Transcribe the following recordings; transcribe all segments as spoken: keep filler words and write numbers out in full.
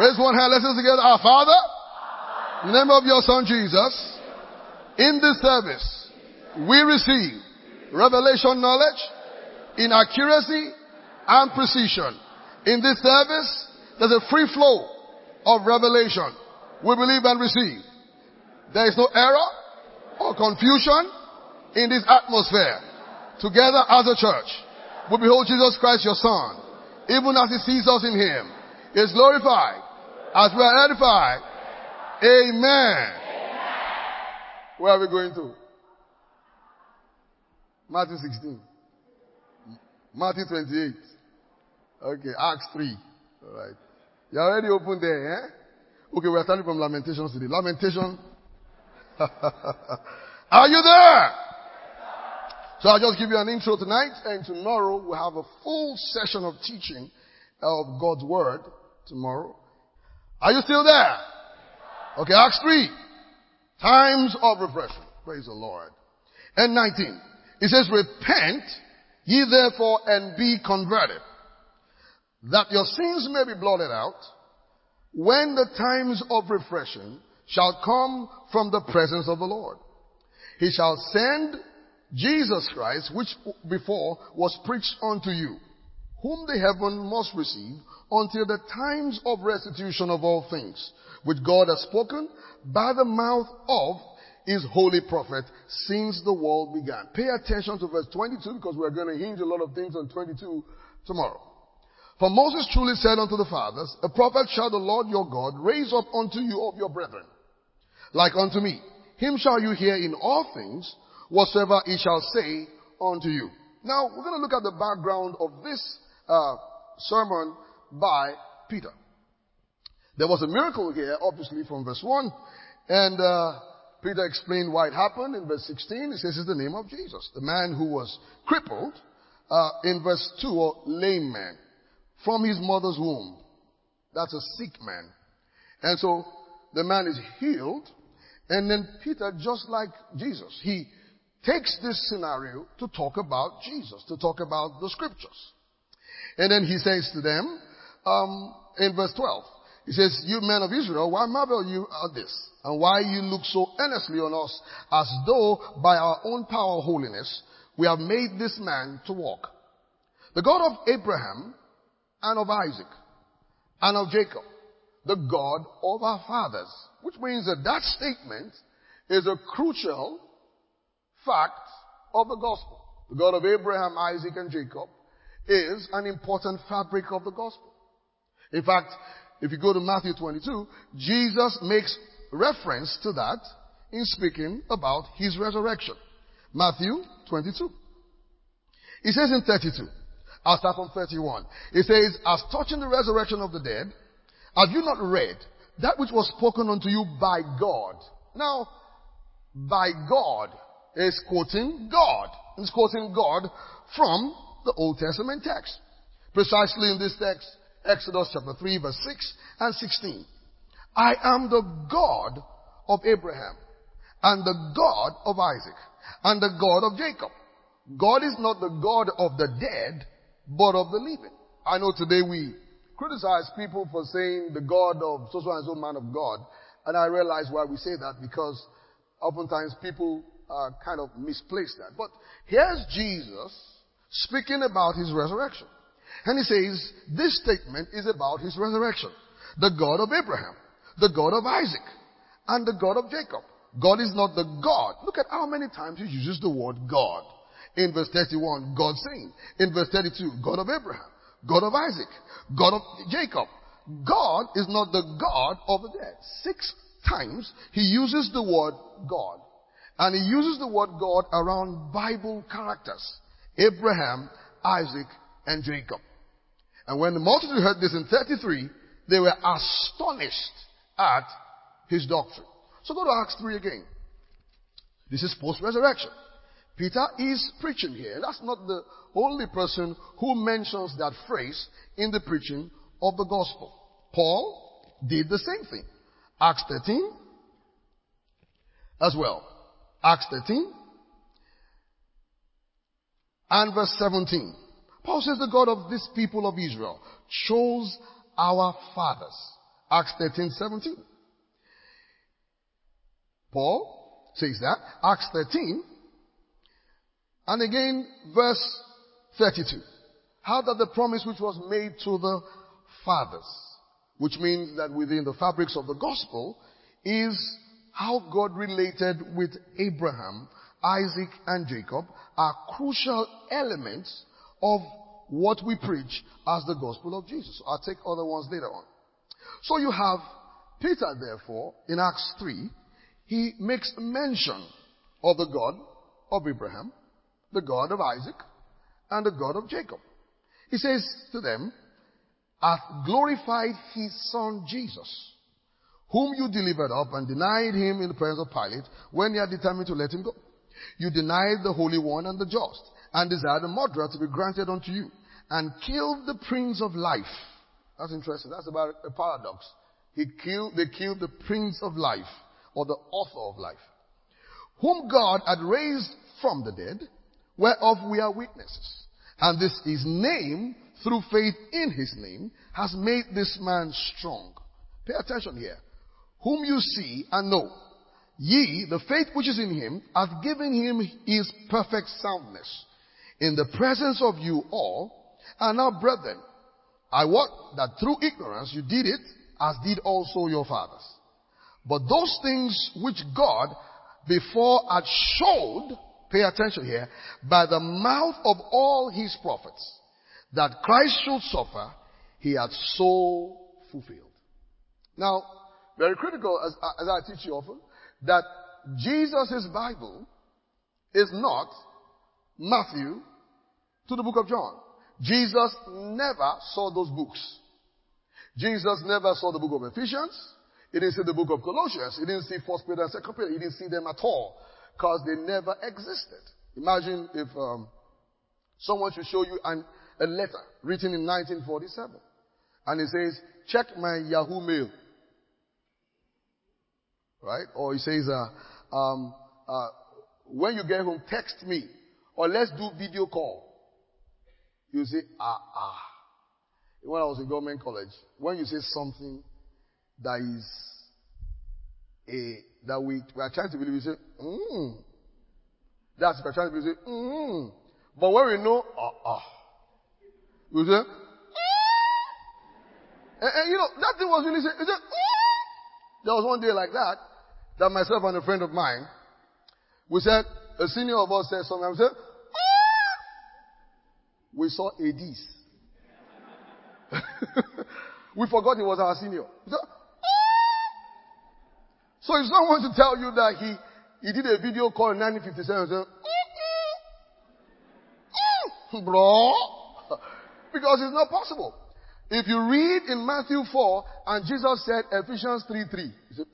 Raise one hand. Let's say together. Our Father, in the name of your Son Jesus, in this service, we receive revelation knowledge in accuracy and precision. In this service, there's a free flow of revelation. We believe and receive. There is no error or confusion in this atmosphere. Together as a church, we behold Jesus Christ, your Son, even as he sees us in him, is glorified as we are edified. Amen. Amen. Where are we going to? Matthew sixteen. Matthew twenty-eight. Okay, Acts three. All right. You already opened there, eh? Okay, we are starting from Lamentations today. Lamentation. Are you there? So I'll just give you an intro tonight, and tomorrow we'll have a full session of teaching of God's Word tomorrow. Are you still there? Okay, Acts three. Times of refreshing. Praise the Lord. And nineteen. It says, repent ye therefore and be converted, that your sins may be blotted out, when the times of refreshing shall come from the presence of the Lord. He shall send Jesus Christ, which before was preached unto you, whom the heaven must receive until the times of restitution of all things, which God has spoken by the mouth of his holy prophet since the world began. Pay attention to verse twenty-two, because we're going to hinge a lot of things on twenty-two tomorrow. For Moses truly said unto the fathers, a prophet shall the Lord your God raise up unto you of your brethren, like unto me. Him shall you hear in all things, whatsoever he shall say unto you. Now, we're going to look at the background of this uh, sermon by Peter. There was a miracle here, obviously, from verse one. And uh, Peter explained why it happened. In verse sixteen, he says it's the name of Jesus. The man who was crippled, uh, in verse two, or lame man, from his mother's womb. That's a sick man. And so, the man is healed. And then Peter, just like Jesus, he takes this scenario to talk about Jesus, to talk about the scriptures. And then he says to them, um, in verse twelve, he says, you men of Israel, why marvel you at this? And why you look so earnestly on us, as though by our own power or holiness, we have made this man to walk. The God of Abraham, and of Isaac, and of Jacob, the God of our fathers. Which means that that statement is a crucial fact of the gospel. The God of Abraham, Isaac, and Jacob is an important fabric of the gospel. In fact, if you go to Matthew twenty-two, Jesus makes reference to that in speaking about his resurrection. Matthew twenty-two. He says in thirty-two, I'll start from thirty-one. It says, as touching the resurrection of the dead, have you not read that which was spoken unto you by God? Now, by God is quoting God. It's quoting God from the Old Testament text. Precisely in this text, Exodus chapter three, verse six and sixteen. I am the God of Abraham, and the God of Isaac, and the God of Jacob. God is not the God of the dead, but of the living. I know today we criticize people for saying the God of so and so man of God, and I realize why we say that, because oftentimes people uh, kind of misplace that. But here's Jesus speaking about his resurrection. And he says, this statement is about his resurrection. The God of Abraham, the God of Isaac, and the God of Jacob. God is not the God. Look at how many times he uses the word God. In verse thirty-one, God saying. In verse thirty-two, God of Abraham, God of Isaac, God of Jacob. God is not the God of the dead. Six times he uses the word God. And he uses the word God around Bible characters. Abraham, Isaac, and Jacob. And when the multitude heard this in thirty-three, they were astonished at his doctrine. So go to Acts three again. This is post-resurrection. Peter is preaching here. That's not the only person who mentions that phrase in the preaching of the gospel. Paul did the same thing. Acts thirteen as well. Acts thirteen and verse seventeen. Paul says the God of this people of Israel chose our fathers Acts thirteen seventeen. Paul says that. Acts thirteen. And again, verse thirty-two. How that the promise which was made to the fathers, which means that within the fabrics of the gospel, is how God related with Abraham, Isaac, and Jacob, are crucial elements of what we preach as the gospel of Jesus. I'll take other ones later on. So you have Peter, therefore, in Acts three, he makes mention of the God of Abraham, the God of Isaac, and the God of Jacob. He says to them, hath glorified his son Jesus, whom you delivered up and denied him in the presence of Pilate when you had determined to let him go. You denied the Holy One and the just, and desired a murderer to be granted unto you, and killed the Prince of Life. That's interesting. That's about a paradox. He killed, they killed the Prince of Life, or the author of life, whom God had raised from the dead, whereof we are witnesses. And this his name, through faith in his name, has made this man strong. Pay attention here. Whom you see and know. Ye, the faith which is in him, hath given him his perfect soundness, in the presence of you all. And now, brethren, I wot that through ignorance you did it, as did also your fathers. But those things which God before had showed, pay attention here, by the mouth of all his prophets, that Christ should suffer, he hath so fulfilled. Now, very critical, as, as I teach you often, that Jesus' Bible is not Matthew to the book of John. Jesus never saw those books. Jesus never saw the book of Ephesians. He didn't see the book of Colossians. He didn't see First Peter and Second Peter. He didn't see them at all, because they never existed. Imagine if um, someone should show you an, a letter written in nineteen forty-seven, and it says, check my Yahoo mail. Right? Or he says, uh, um, uh, when you get home, text me, or let's do video call. You say, ah, ah. When I was in government college, when you say something that is a, that we, we are trying to believe, we say, mm. That's if we're trying to believe, we say, mm. But when we know, ah, ah. We say, mm. and, and you know, that thing was really, say, mm. There was one day like that, that myself and a friend of mine, we said, a senior of us said something, we said, ah. We saw A Ds. We forgot he was our senior. So, so if someone to tell you that he, he did a video call in nineteen fifty-seven, say, bro, because it's not possible. If you read in Matthew four, and Jesus said Ephesians three three, he said,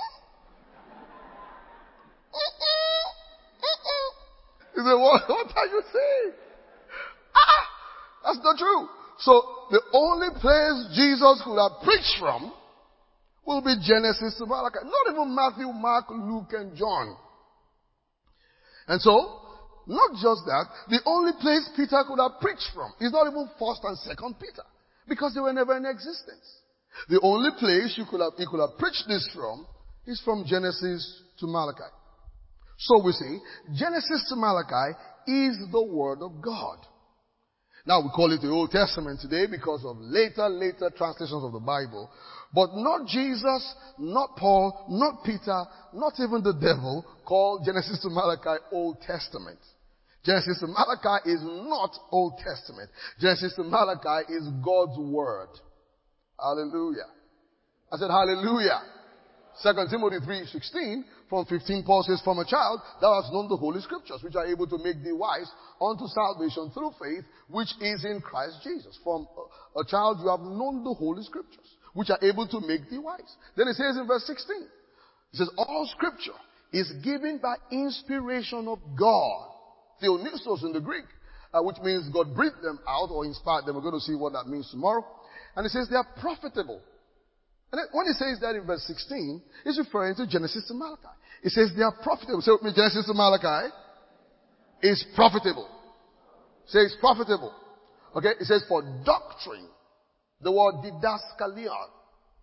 he said, what, what are you saying? Ah, that's not true. So the only place Jesus could have preached from will be Genesis to Malachi. Not even Matthew, Mark, Luke, and John. And so, not just that, the only place Peter could have preached from is not even First and Second Peter, because they were never in existence. The only place you could have, he could have preached this from is from Genesis to Malachi. So we say, Genesis to Malachi is the Word of God. Now we call it the Old Testament today because of later, later translations of the Bible. But not Jesus, not Paul, not Peter, not even the devil called Genesis to Malachi Old Testament. Genesis to Malachi is not Old Testament. Genesis to Malachi is God's Word. Hallelujah. I said hallelujah. Second Timothy three sixteen, from fifteen, Paul says, from a child thou hast known the Holy Scriptures, which are able to make thee wise unto salvation through faith, which is in Christ Jesus. From a child you have known the Holy Scriptures, which are able to make thee wise. Then it says in verse sixteen, it says, all Scripture is given by inspiration of God. Theonistos in the Greek, uh, which means God breathed them out or inspired them. We're going to see what that means tomorrow. And it says they are profitable. And then when it says that in verse sixteen, it's referring to Genesis to Malachi. It says they are profitable. Say with me, Genesis to Malachi is profitable. Say it's profitable. Okay, it says for doctrine. The word didaskalion,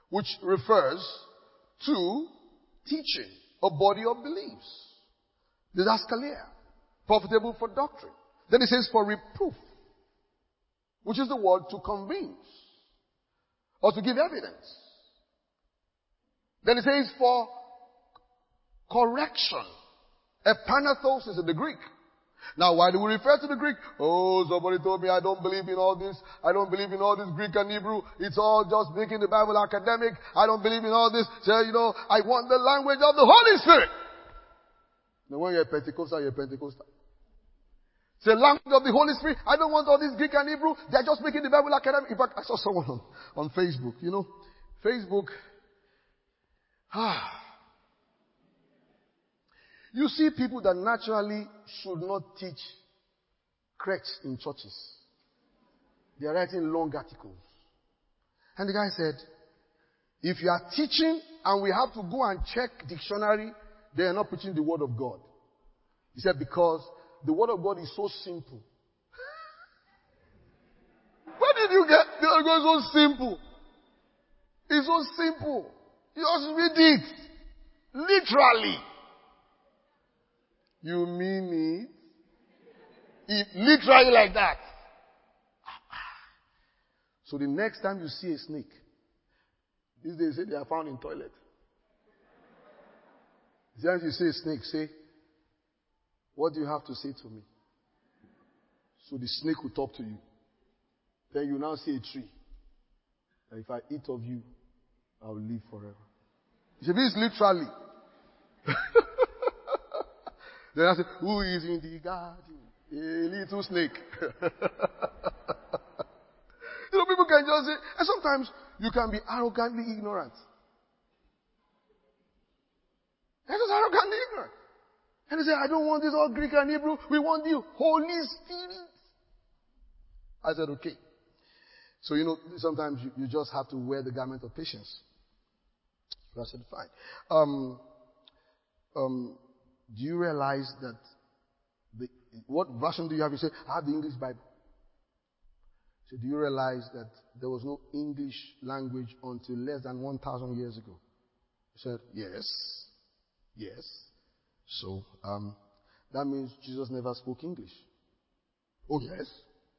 which refers to teaching a body of beliefs. Didaskalia, profitable for doctrine. Then it says for reproof, which is the word to convince or to give evidence. Then it says for correction. Epanathos is in the Greek. Now, why do we refer to the Greek? Oh, somebody told me I don't believe in all this. I don't believe in all this Greek and Hebrew. It's all just making the Bible academic. I don't believe in all this. So, you know, I want the language of the Holy Spirit. Now, when you're a Pentecostal, you're a Pentecostal. It's the language of the Holy Spirit. I don't want all this Greek and Hebrew. They're just making the Bible academic. In fact, I saw someone on, on Facebook. You know, Facebook. Ah. You see people that naturally should not teach creeds in churches. They are writing long articles. And the guy said, if you are teaching and we have to go and check dictionary, they are not preaching the word of God. He said, because the word of God is so simple. Where did you get the word of God is so simple? It's so simple. You just read it. Literally. You mean it? If literally like that. So the next time you see a snake, these days say they are found in toilet. The time you see a snake, say, what do you have to say to me? So the snake will talk to you. Then you now see a tree. And if I eat of you, I will live forever. It should be literally. Then I say, who is in the garden? A little snake. You know, people can just say, and sometimes you can be arrogantly ignorant. They're just arrogantly ignorant. And they say, I don't want this all Greek and Hebrew. We want the Holy Spirit. I said, okay. So, you know, sometimes you, you just have to wear the garment of patience. So I said, fine. Um, um, do you realize that the, what version do you have? You say, I have the English Bible. So do you realize that there was no English language until less than one thousand years ago? He said, yes. Yes. So, um, that means Jesus never spoke English. Oh, yes.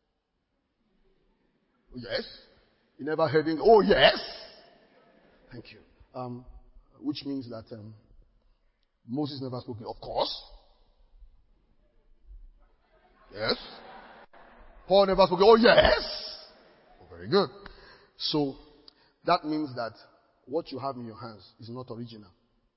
Oh, yes. He never heard English. Oh, yes. Thank you. Um, which means that, um, Moses never spoke. Of course. Yes. Paul never spoke. Oh, yes. Oh, very good. So, that means that what you have in your hands is not original.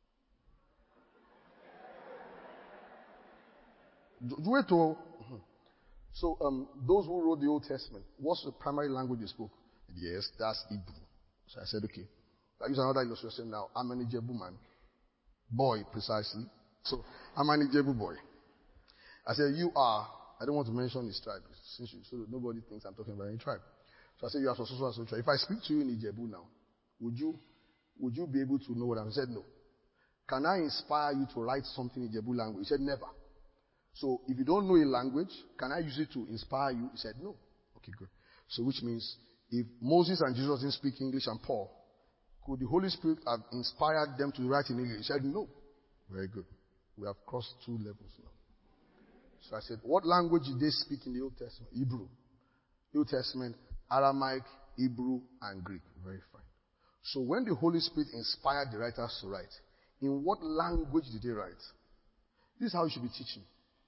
Wait to, so, um, those who wrote the Old Testament, what's the primary language they spoke? Yes, that's Hebrew. So I said, okay. I use another illustration now. I'm an Ijebu man. Boy, precisely. So, I'm an Ijebu boy. I said, you are, I don't want to mention his tribe, since you, so that nobody thinks I'm talking about any tribe. So I said, you are so, so, so, so tribe. If I speak to you in Ijebu now, would you, would you be able to know what I'm saying? He said, no. Can I inspire you to write something in Ijebu language? He said, never. So, if you don't know a language, can I use it to inspire you? He said, no. Okay, good. So, which means, if Moses and Jesus didn't speak English and Paul, could the Holy Spirit have inspired them to write in English? He said, no. Very good. We have crossed two levels now. So I said, what language did they speak in the Old Testament? Hebrew. New Testament, Aramaic, Hebrew, and Greek. Very fine. So when the Holy Spirit inspired the writers to write, in what language did they write? This is how you should be teaching.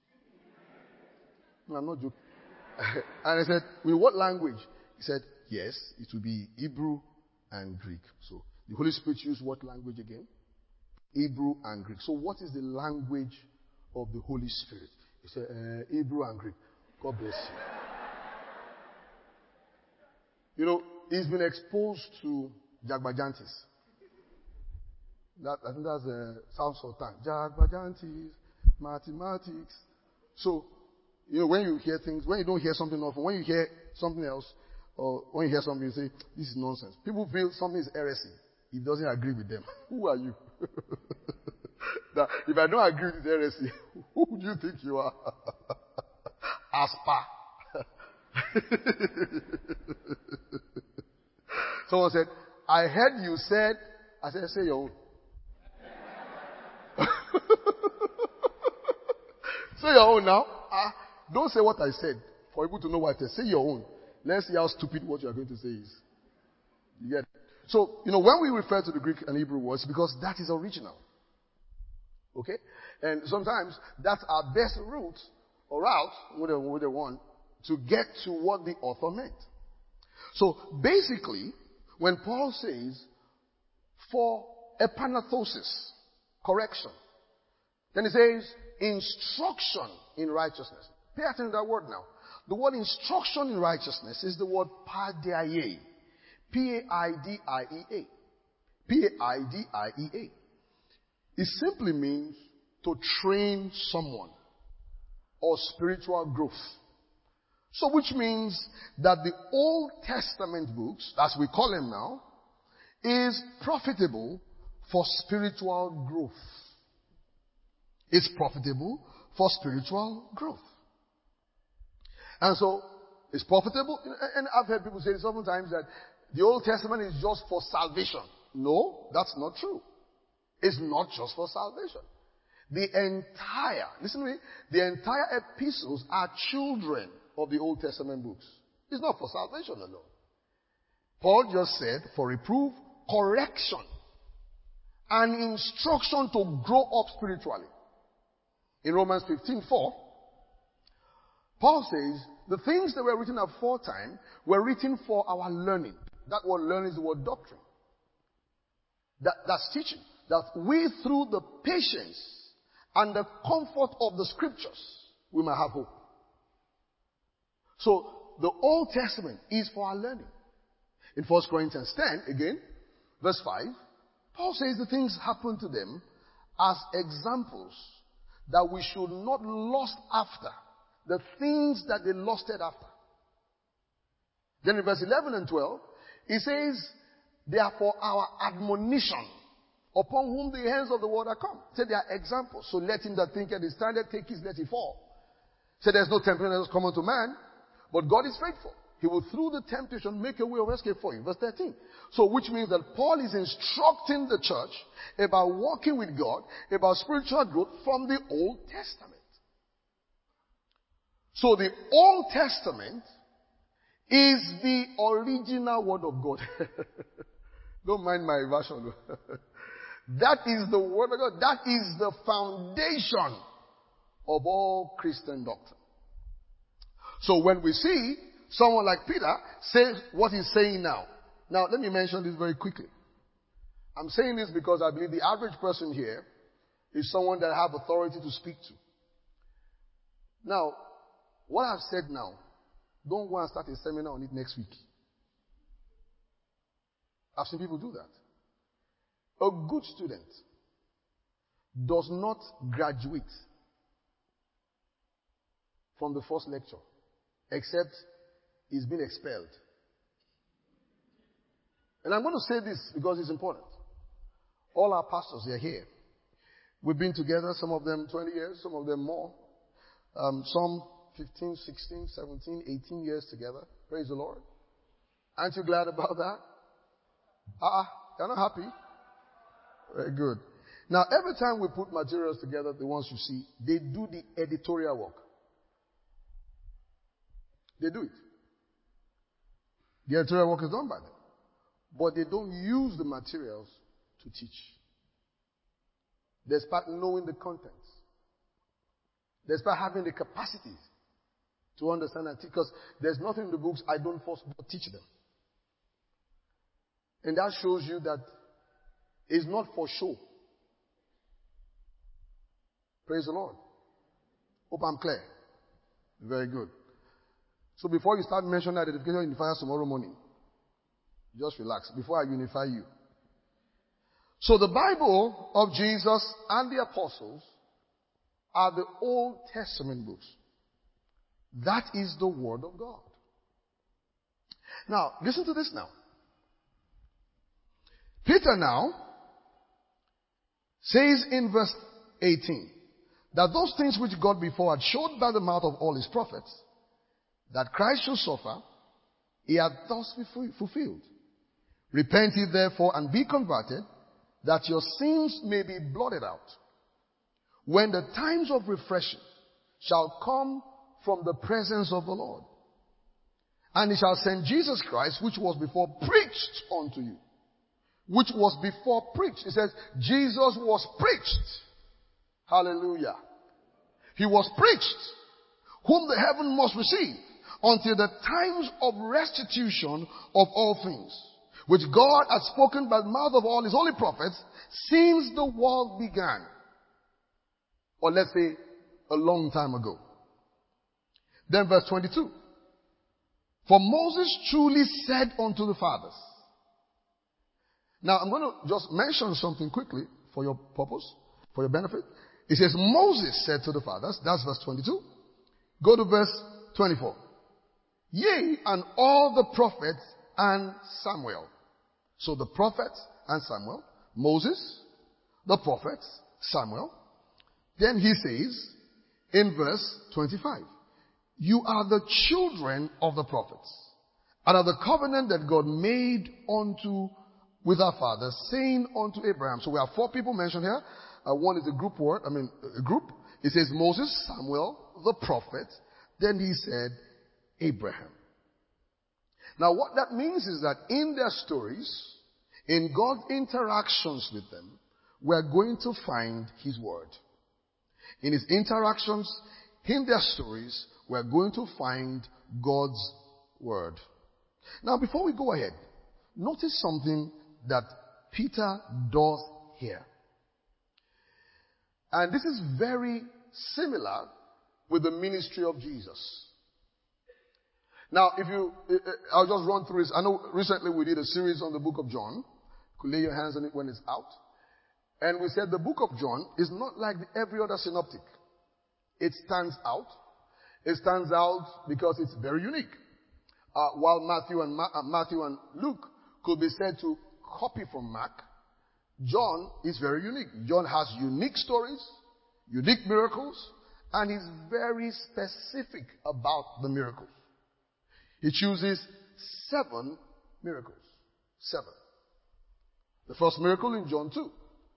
No, I'm not joking. And I said, in what language? He said, yes, it will be Hebrew and Greek. So the Holy Spirit used what language again? Hebrew and Greek. So what is the language of the Holy Spirit? He said, uh, Hebrew and Greek. God bless you. You know, he's been exposed to Jagbajantis. That, I think that's a South Sultan. Jagbajantis, mathematics. So, you know, when you hear things, when you don't hear something often, when you hear something else, or when you hear something, you say, this is nonsense. People feel something is heresy if it doesn't agree with them. Who are you? That if I don't agree with heresy, who do you think you are? Aspa. Someone said, I heard you said, I said, say your own. Say your own now. Ah, don't say what I said for people to know what I said. Say your own. Let's see how stupid what you are going to say is. You get it? So, you know, when we refer to the Greek and Hebrew words, because that is original. Okay? And sometimes that's our best route or route, whatever they want, to get to what the author meant. So, basically, when Paul says, for epanathosis, correction, then he says, instruction in righteousness. Pay attention to that word now. The word instruction in righteousness is the word paideia. P A I D I E A. P A I D I E A. It simply means to train someone or spiritual growth. So which means that the Old Testament books, as we call them now, is profitable for spiritual growth. It's profitable for spiritual growth. And so, it's profitable. And I've heard people say sometimes that the Old Testament is just for salvation. No, that's not true. It's not just for salvation. The entire, listen to me, the entire epistles are children of the Old Testament books. It's not for salvation alone. Paul just said for reproof, correction, and instruction to grow up spiritually. In Romans fifteen four, Paul says, the things that were written aforetime were written for our learning. That word learning is the word doctrine. That, that's teaching. That we, through the patience and the comfort of the scriptures, we might have hope. So, the Old Testament is for our learning. In First Corinthians ten, again, verse five, Paul says the things happen to them as examples that we should not lust after the things that they lusted after. Then in verse eleven and twelve, he says, they are for our admonition, upon whom the hands of the world are come. Say they are examples. So let him that thinketh is standeth take his let it fall. Say there's no temptation that has come unto man, but God is faithful. He will through the temptation make a way of escape for you. Verse thirteen. So which means that Paul is instructing the church about walking with God, about spiritual growth from the Old Testament. So the Old Testament is the original word of God. Don't mind my version. That is the word of God. That is the foundation of all Christian doctrine. So when we see someone like Peter say what he's saying now. Now let me mention this very quickly. I'm saying this because I believe the average person here is someone that I have authority to speak to. Now, what I've said now, don't go and start a seminar on it next week. I've seen people do that. A good student does not graduate from the first lecture except he's been expelled. And I'm going to say this because it's important. All our pastors, they're here. We've been together, some of them twenty years, some of them more. Um, some fifteen, sixteen, seventeen, eighteen years together. Praise the Lord. Aren't you glad about that? Ah, uh-uh, you're not happy? Very good. Now, every time we put materials together, the ones you see, they do the editorial work. They do it. The editorial work is done by them. But they don't use the materials to teach. Despite knowing the contents. Despite having the capacities to understand and teach. Because there's nothing in the books I don't force but teach them. And that shows you that it's not for show. Praise the Lord. Hope I'm clear. Very good. So before you start mentioning identification unifiers tomorrow morning, just relax before I unify you. So the Bible of Jesus and the apostles are the Old Testament books. That is the Word of God. Now, listen to this now. Peter now says in verse eighteen that those things which God before had showed by the mouth of all his prophets, that Christ should suffer, he had thus fulfilled. Repent ye therefore and be converted, that your sins may be blotted out, when the times of refreshing shall come from the presence of the Lord. And he shall send Jesus Christ, which was before preached unto you. Which was before preached. It says, Jesus was preached. Hallelujah. He was preached, whom the heaven must receive, until the times of restitution of all things, which God had spoken by the mouth of all his holy prophets, since the world began. Or let's say, a long time ago. Then verse twenty-two. For Moses truly said unto the fathers. Now I'm going to just mention something quickly for your purpose, for your benefit. It says Moses said to the fathers. That's verse twenty-two. Go to verse twenty-four. Yea, and all the prophets and Samuel. So the prophets and Samuel. Moses, the prophets, Samuel. Then he says in verse twenty-five. You are the children of the prophets, and of the covenant that God made unto with our fathers, saying unto Abraham. So we have four people mentioned here. Uh, one is a group word, I mean a group. It says Moses, Samuel, the prophet. Then he said Abraham. Now what that means is that in their stories, in God's interactions with them, we're going to find his word. In his interactions, in their stories, we're going to find God's word. Now, before we go ahead, notice something that Peter does here. And this is very similar with the ministry of Jesus. Now, if you, I'll just run through this. I know recently we did a series on the book of John. You could lay your hands on it when it's out. And we said the book of John is not like every other synoptic. It stands out. It stands out because it's very unique. Uh, while Matthew and Ma- uh, Matthew and Luke could be said to copy from Mark, John is very unique. John has unique stories, unique miracles, and he's very specific about the miracles. He chooses seven miracles. Seven. The first miracle in John two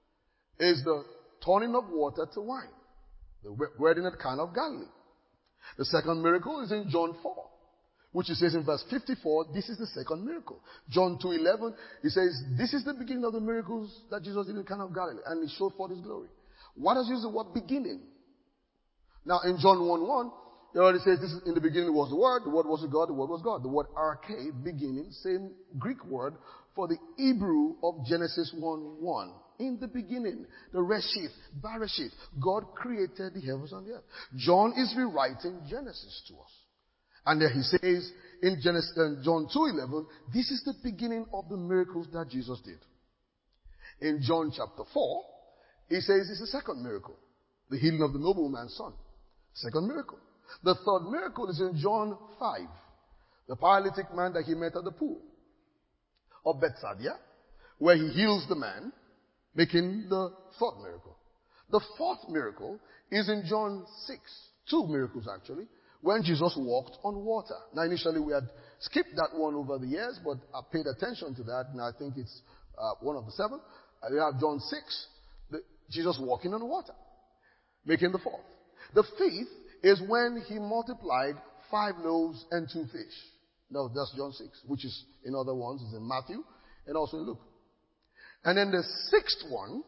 is the turning of water to wine. The wedding at Cana of Galilee. The second miracle is in John four, which it says in verse fifty-four, this is the second miracle. John two eleven, it says, this is the beginning of the miracles that Jesus did in Cana of Galilee, and he showed forth his glory. Why does he use the word beginning? Now in John one one, it already says this is, in the beginning was the Word, the Word was with God, the Word was God. The word arche, beginning, same Greek word for the Hebrew of Genesis one one. In the beginning, the Reshith, Barashith, God created the heavens and the earth. John is rewriting Genesis to us. And there he says in Genesis, uh, John two eleven, this is the beginning of the miracles that Jesus did. In John chapter four, he says it's the second miracle, the healing of the nobleman's son. Second miracle. The third miracle is in John five, the paralytic man that he met at the pool of Bethsaida, where he heals the man, making the third miracle. The fourth miracle is in John six, two miracles actually, when Jesus walked on water. Now initially we had skipped that one over the years, but I paid attention to that, and I think it's uh, one of the seven. Uh, we have John six, the, Jesus walking on water, making the fourth. The fifth is when he multiplied five loaves and two fish. No, that's John six, which is in other ones, is in Matthew and also in Luke. And then the sixth one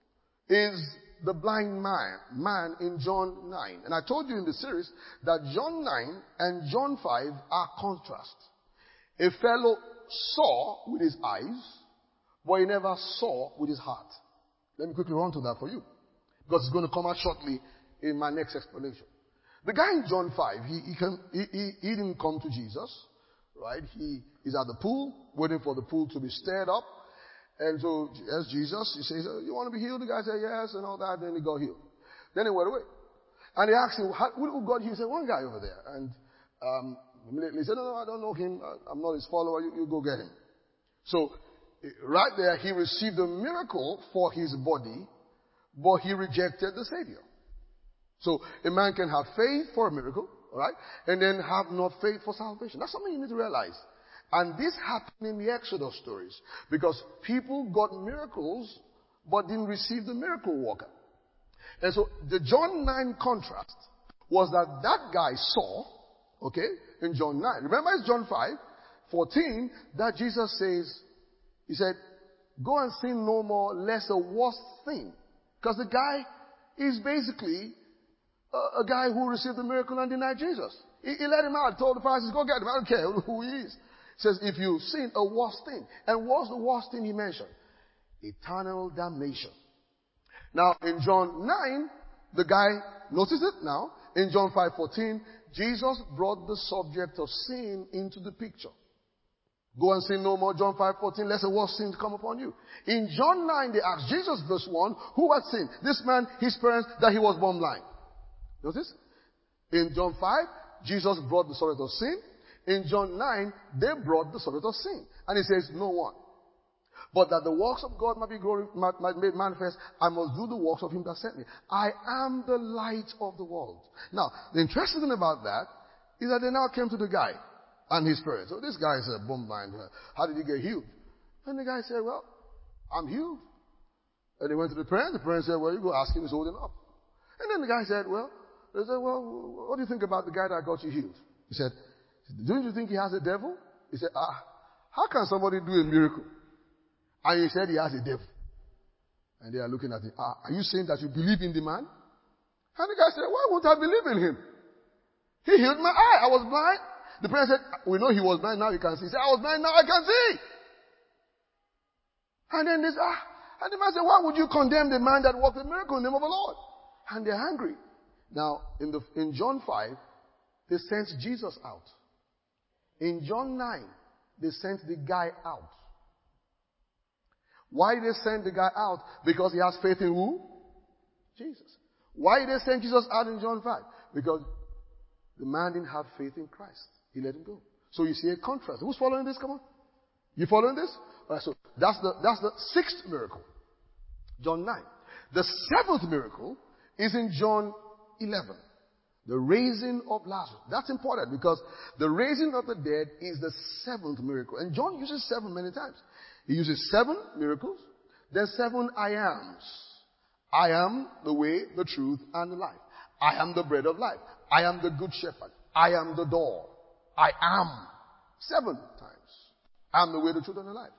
is the blind man, man in John nine. And I told you in the series that John nine and John five are contrast. A fellow saw with his eyes, but he never saw with his heart. Let me quickly run to that for you, because it's going to come out shortly in my next explanation. The guy in John five, he, he, can, he, he, he didn't come to Jesus, right? He is at the pool, waiting for the pool to be stirred up. And so, as Jesus, he says, you want to be healed? The guy said, yes, and all that. Then he got healed. Then he went away. And he asked him, who got healed? He said, one guy over there. And um, immediately he said, no, no, I don't know him. I'm not his follower. You, you go get him. So, right there, he received a miracle for his body, but he rejected the Savior. So, a man can have faith for a miracle, all right, and then have not faith for salvation. That's something you need to realize. And this happened in the Exodus stories because people got miracles but didn't receive the miracle worker. And so the John nine contrast was that that guy saw, okay, in John nine. Remember it's John five fourteen that Jesus says, he said, go and sin no more lest a worse thing. Because the guy is basically a, a guy who received the miracle and denied Jesus. He, he let him out, told the Pharisees, go get him. I don't care who he is. He says, if you sin, a worse thing. And what's the worst thing he mentioned? Eternal damnation. Now, in John nine, the guy, notice it now, in John five fourteen, Jesus brought the subject of sin into the picture. Go and sin no more, John five fourteen, lest a worse sin come upon you. In John nine, they asked Jesus, verse one, who had sinned? This man, his parents, that he was born blind. Notice? In John five, Jesus brought the subject of sin. In John nine, they brought the subject of sin. And he says, no one. But that the works of God might be glory, might, might made manifest, I must do the works of him that sent me. I am the light of the world. Now, the interesting thing about that is that they now came to the guy and his parents. So this guy is a bum blind. How did he get healed? And the guy said, well, I'm healed. And they went to the parents. The parents said, well, you go ask him, he's holding up. And then the guy said, well, they said, well, what do you think about the guy that got you healed? He said, don't you think he has a devil? He said, ah, how can somebody do a miracle? And he said he has a devil. And they are looking at him. Ah, are you saying that you believe in the man? And the guy said, why won't I believe in him? He healed my eye. I was blind. The parents said, we know he was blind, now he can see. He said, I was blind, now I can see. And then this, ah, and the man said, why would you condemn the man that worked the miracle in the name of the Lord? And they're angry. Now, in the, in John five, they sent Jesus out. In John nine, they sent the guy out. Why did they send the guy out? Because he has faith in who? Jesus. Why did they send Jesus out in John five? Because the man didn't have faith in Christ. He let him go. So you see a contrast. Who's following this? Come on. You following this? All right, so that's the, that's the sixth miracle. John nine. The seventh miracle is in John eleven. The raising of Lazarus. That's important because the raising of the dead is the seventh miracle. And John uses seven many times. He uses seven miracles, then seven I ams. I am the way, the truth, and the life. I am the bread of life. I am the good shepherd. I am the door. I am. Seven times. I am the way, the truth, and the life.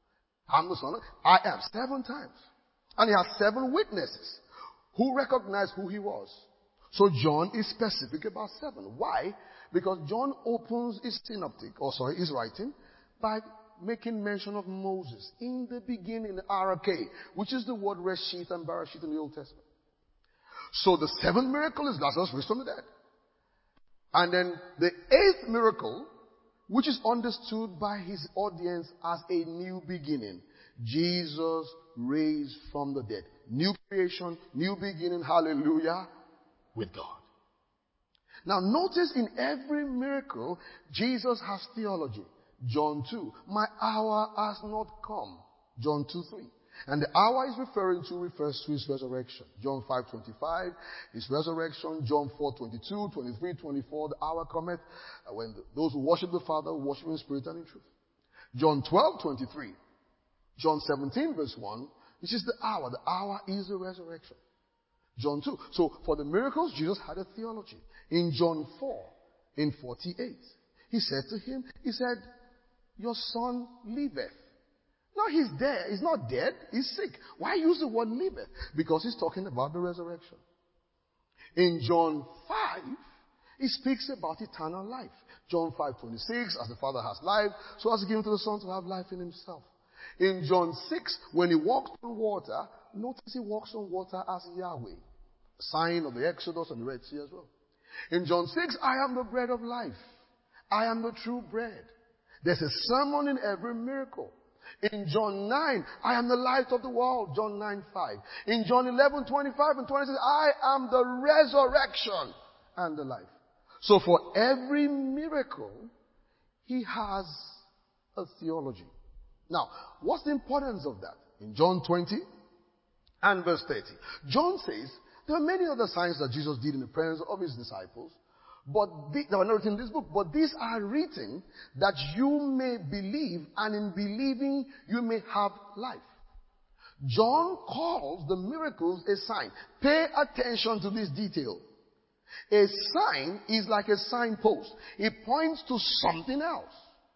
I am the son of, I am. Seven times. And he has seven witnesses who recognize who he was. So John is specific about seven. Why? Because John opens his synoptic, or sorry, his writing, by making mention of Moses in the beginning, Arake, which is the word Reshith and Barashith in the Old Testament. So the seventh miracle is Lazarus raised from the dead. And then the eighth miracle, which is understood by his audience as a new beginning. Jesus raised from the dead. New creation, new beginning, hallelujah, with God. Now notice in every miracle, Jesus has theology. John two, my hour has not come. John two three. And the hour is referring to refers to his resurrection. John five twenty-five, his resurrection. John four twenty-two, twenty-three, twenty-four, the hour cometh when the, those who worship the Father will worship in spirit and in truth. John twelve twenty-three. John seventeen verse one, which is the hour. The hour is the resurrection. John two. So for the miracles, Jesus had a theology. In John four, in forty-eight, he said to him, he said, your son liveth. No, he's dead. He's not dead. He's sick. Why use the word liveth? Because he's talking about the resurrection. In John five, he speaks about eternal life. John five twenty-six, as the Father has life, so has he given to the Son to have life in himself. In John six, when he walks on water, notice he walks on water as Yahweh. A sign of the Exodus and the Red Sea as well. In John six, I am the bread of life. I am the true bread. There's a sermon in every miracle. In John nine, I am the light of the world. John nine five. In John eleven twenty-five and twenty-six, I am the resurrection and the life. So for every miracle, he has a theology. Now, what's the importance of that? In John twenty and verse thirty, John says, there are many other signs that Jesus did in the presence of his disciples, But the, they were not written in this book, but these are written that you may believe, and in believing you may have life. John calls the miracles a sign. Pay attention to this detail. A sign is like a signpost. It points to something else.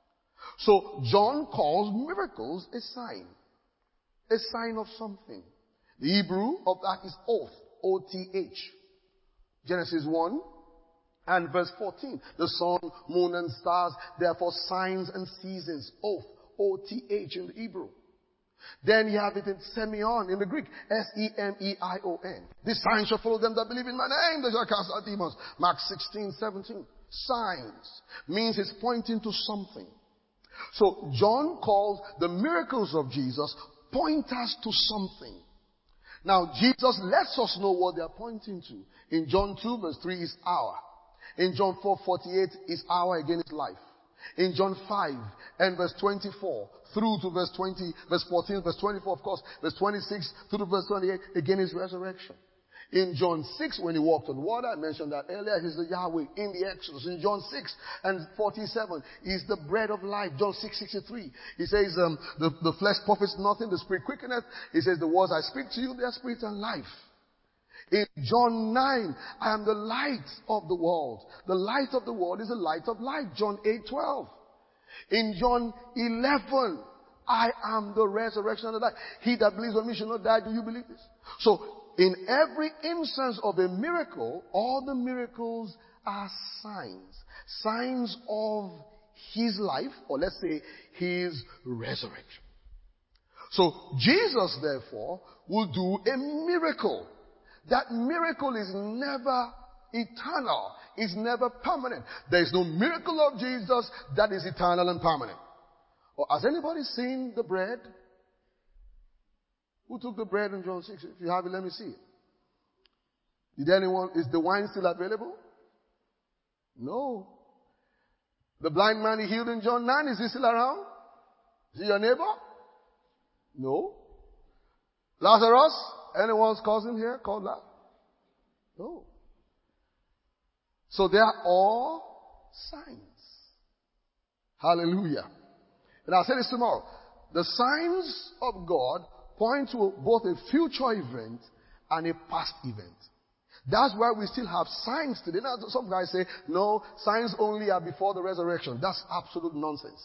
So John calls miracles a sign. A sign of something. The Hebrew of that is oath. O T H. Genesis one and verse fourteen. The sun, moon, and stars, therefore signs and seasons. Oath. O T H in the Hebrew. Then you have it in Semeion in the Greek. S E M E I O N. This sign shall follow them that believe in my name. They shall cast out demons. Mark sixteen, seventeen. Signs means it's pointing to something. So John calls the miracles of Jesus pointers to something. Now Jesus lets us know what they are pointing to. In John two verse three is hour. In John four forty-eight is hour, again is life. In John five and verse twenty-four through to verse twenty, verse fourteen, verse twenty-four, of course, verse twenty-six through to verse twenty-eight, again is resurrection. In John six, when he walked on water, I mentioned that earlier, he's the Yahweh in the Exodus. In John six and forty-seven, he's the bread of life. John six sixty-three, he says, um, the, the flesh profits nothing, the spirit quickeneth. He says, the words I speak to you, they are spirit and life. In John nine, I am the light of the world. The light of the world is the light of life. John eight twelve. In John eleven, I am the resurrection and the life. He that believes on me shall not die. Do you believe this? So, in every instance of a miracle, all the miracles are signs. Signs of his life, or let's say his resurrection. So, Jesus, therefore, will do a miracle. That miracle is never eternal. It's never permanent. There is no miracle of Jesus that is eternal and permanent. Or has anybody seen the bread? Who took the bread in John six? If you have it, let me see it. Did anyone, is the wine still available? No. The blind man he healed in John nine, is he still around? Is he your neighbor? No. Lazarus? Anyone's cousin here called Lazarus? No. So they are all signs. Hallelujah. And I'll say this tomorrow. The signs of God point to both a future event and a past event. That's why we still have signs today. Now, some guys say, no, signs only are before the resurrection. That's absolute nonsense.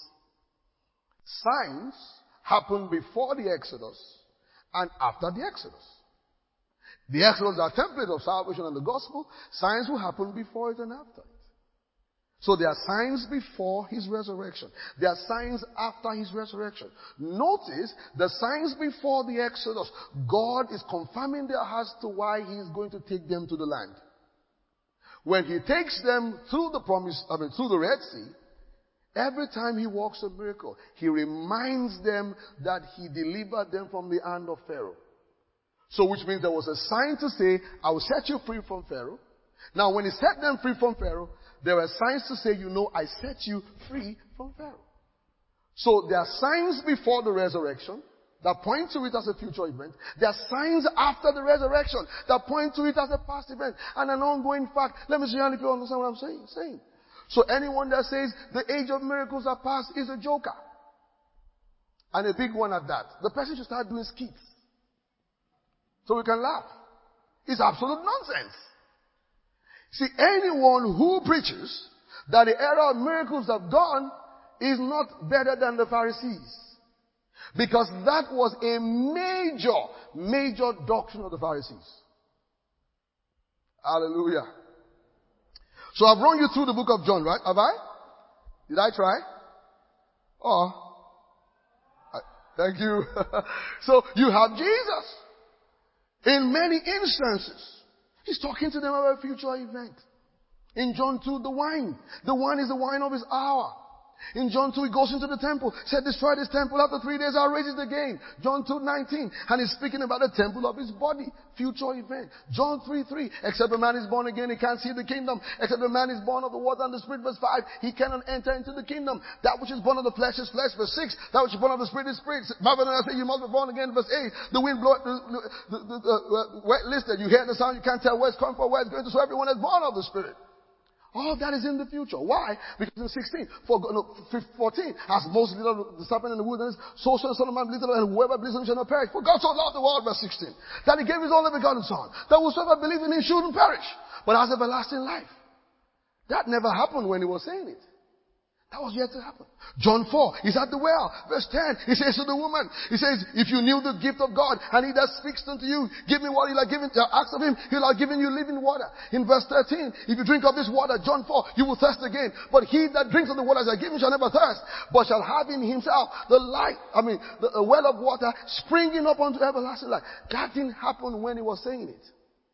Signs happen before the Exodus and after the Exodus. The Exodus are template of salvation and the gospel. Signs will happen before it and after it. So there are signs before his resurrection. There are signs after his resurrection. Notice the signs before the Exodus. God is confirming their hearts to why he is going to take them to the land. When he takes them through the promise, I mean through the Red Sea, every time he works a miracle, he reminds them that he delivered them from the hand of Pharaoh. So which means there was a sign to say, I will set you free from Pharaoh. Now when he set them free from Pharaoh, there were signs to say, you know, I set you free from Pharaoh. So there are signs before the resurrection that point to it as a future event. There are signs after the resurrection that point to it as a past event and an ongoing fact. Let me see if you understand what I'm saying. saying. So anyone that says the age of miracles are past is a joker. And a big one at that. The person should start doing skits. So we can laugh. It's absolute nonsense. See, anyone who preaches that the era of miracles have gone is not better than the Pharisees. Because that was a major, major doctrine of the Pharisees. Hallelujah. So I've run you through the book of John, right? Have I? Did I try? Oh. I, thank you. So you have Jesus. In many instances, he's talking to them about a future event. In John two, the wine. The wine is the wine of his hour. In John two, he goes into the temple, said, destroy this temple. After three days, I'll raise it again. John two nineteen. And he's speaking about the temple of his body. Future event. John three three. Except a man is born again, he can't see the kingdom. Except a man is born of the water and the spirit. Verse five. He cannot enter into the kingdom. That which is born of the flesh is flesh. Verse six. That which is born of the spirit is spirit. Marvel and I say, you must be born again. Verse eight. The wind blows, the, the, the, the, the wet listed. You hear the sound, you can't tell where it's coming from, where it's going to. So everyone is born of the spirit. All that is in the future. Why? Because in sixteen, for, no, fourteen, as Moses little the serpent in the wilderness, so shall the Son of Man little, and whoever believes in him shall not perish. For God so loved the world, verse sixteen, that he gave his only begotten Son, that whosoever believes in him shouldn't perish, but has everlasting life. That never happened when he was saying it. That was yet to happen. John four, he's at the well. Verse ten, he says to the woman, he says, if you knew the gift of God, and he that speaks unto you, give me what he'll have given, uh, ask of him, he'll have given you living water. In verse thirteen, if you drink of this water, John four, you will thirst again. But he that drinks of the water I give him shall never thirst, but shall have in himself the light, I mean, the, a well of water springing up unto everlasting life. That didn't happen when he was saying it.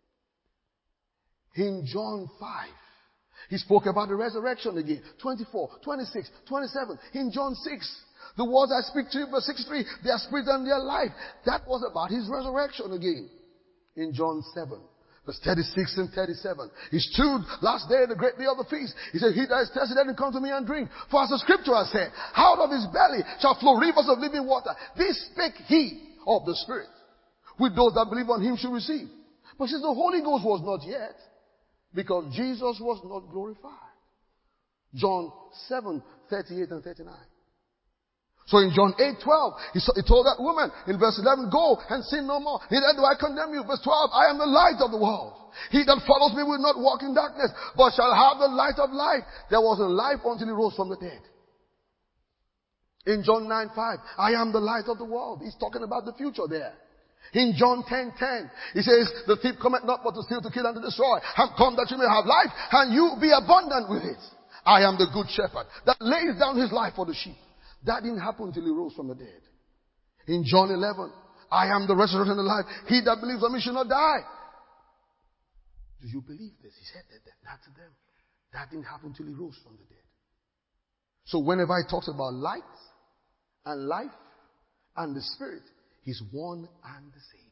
In John five, he spoke about the resurrection again. twenty-four, twenty-six, twenty-seven. In John six, the words I speak to you, verse sixty-three, they are spirit and they are life. That was about his resurrection again. In John seven, verse thirty-six and thirty-seven. He stood last day, the great day of the feast. He said, he that is thirsty, let him come to me and drink. For as the scripture has said, out of his belly shall flow rivers of living water. This spake he of the Spirit, with those that believe on him should receive. But since the Holy Ghost was not yet, because Jesus was not glorified. John seven, thirty-eight and thirty-nine. So in John eight, twelve, he, saw, he told that woman in verse eleven, go and sin no more. Neither do I condemn you. Verse twelve, I am the light of the world. He that follows me will not walk in darkness, but shall have the light of life. There was a life until he rose from the dead. In John nine, five, I am the light of the world. He's talking about the future there. In John ten, ten, he says, the thief cometh not but to steal, to kill, and to destroy. I'm come that you may have life, and you be abundant with it. I am the good shepherd that lays down his life for the sheep. That didn't happen until he rose from the dead. In John eleven, I am the resurrection and the life. He that believes on me shall not die. Do you believe this? He said that, that, that to them. That didn't happen until he rose from the dead. So whenever he talks about light and life and the Spirit, he's one and the same.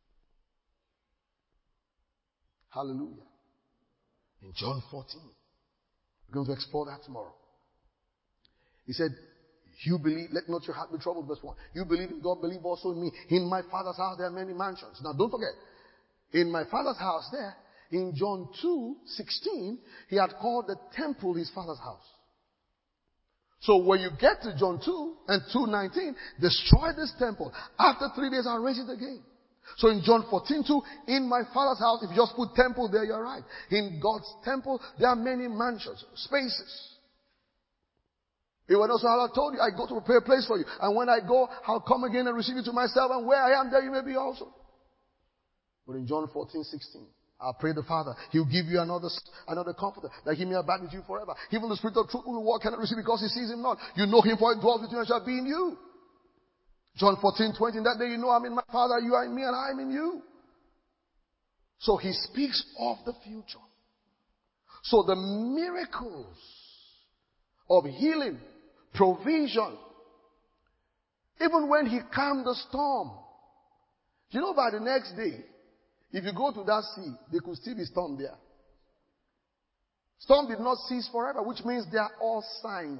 Hallelujah. In John fourteen, we're going to explore that tomorrow. He said, you believe, let not your heart be troubled, verse one. You believe in God, believe also in me. In my Father's house there are many mansions. Now don't forget, in my Father's house there, in John two, sixteen, he had called the temple his Father's house. So when you get to John two and two nineteen, destroy this temple. After three days, I'll raise it again. So in John fourteen two, in my Father's house, if you just put temple there, you're right. In God's temple, there are many mansions, spaces. Even also, I told you, I go to prepare a place for you. And when I go, I'll come again and receive you to myself. And where I am, there you may be also. But in John fourteen sixteen, I'll pray the Father. He'll give you another, another comforter, that he may abide with you forever. Even the Spirit of truth will walk cannot receive because he sees him not. You know him, for he dwells with you and shall be in you. John fourteen twenty, in that day you know I'm in my Father, you are in me, and I am in you. So he speaks of the future. So the miracles of healing, provision, even when he calmed the storm, you know by the next day, if you go to that sea, there could still be storm there. Storm did not cease forever, which means they are all signs.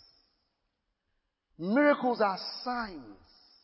Miracles are signs.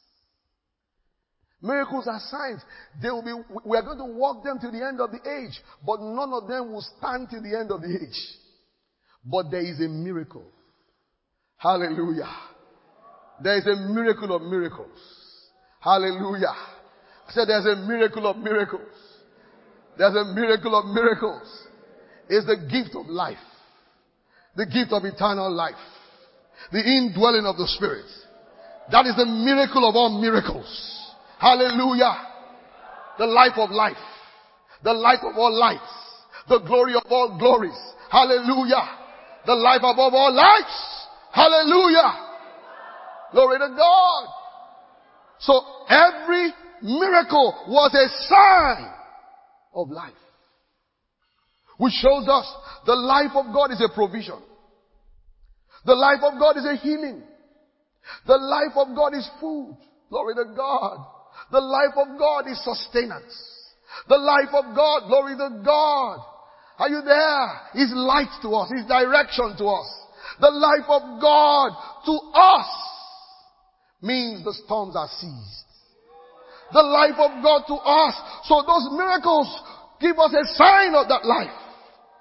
Miracles are signs. They will be, we are going to walk them to the end of the age, but none of them will stand till the end of the age. But there is a miracle. Hallelujah. There is a miracle of miracles. Hallelujah. I said there's a miracle of miracles. There's a miracle of miracles. It's the gift of life. The gift of eternal life. The indwelling of the Spirit. That is the miracle of all miracles. Hallelujah. The life of life. The light of all lights. The glory of all glories. Hallelujah. The life above all lights. Hallelujah. Glory to God. So every miracle was a sign of life. Which shows us the life of God is a provision. The life of God is a healing. The life of God is food. Glory to God. The life of God is sustenance. The life of God, glory to God. Are you there? Is light to us. Is direction to us. The life of God to us means the storms are ceased. The life of God to us. So those miracles give us a sign of that life.